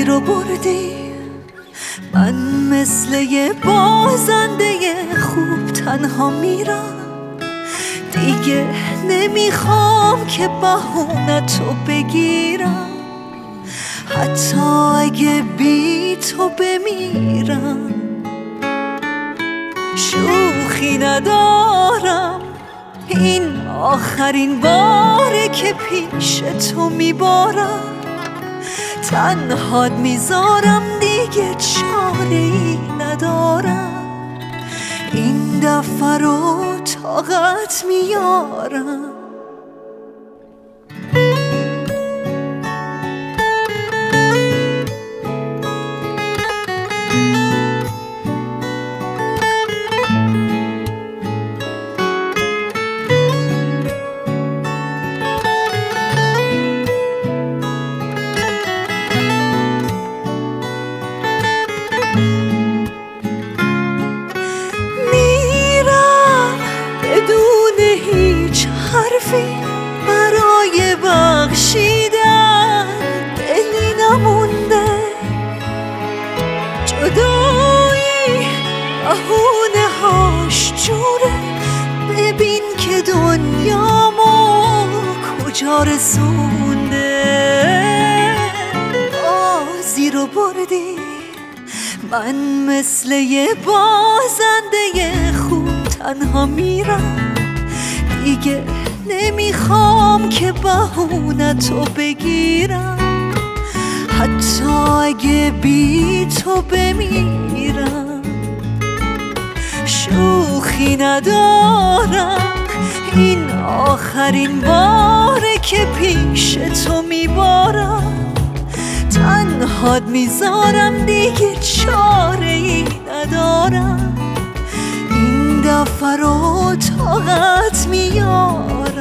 زیر و بردی. من مثل یه بازنده خوب تنها میرم، دیگه نمیخوام که بهونه‌تو بگیرم. حتی اگه بی تو بمیرم شوخی ندارم، این آخرین باره که پیش تو میبارم. تنهات میذارم دیگه چاره‌ای ندارم، این دفعه رو طاقت میارم. برای بخشیدن دلی نمونده، جدایی بهونه هاش جوره. ببین که دنیامو کجا رسونده. بازی رو بردی، من مثل یه بازنده خوب تنها میرم، دیگه نمیخوام که بهونه‌تو بگیرم. حتی اگه بی تو بمیرم شوخی ندارم، این آخرین باره که پیش تو میبارم. تنهات میذارم دیگه چاره‌ای ندارم، این دفعه رو طاقت میارم.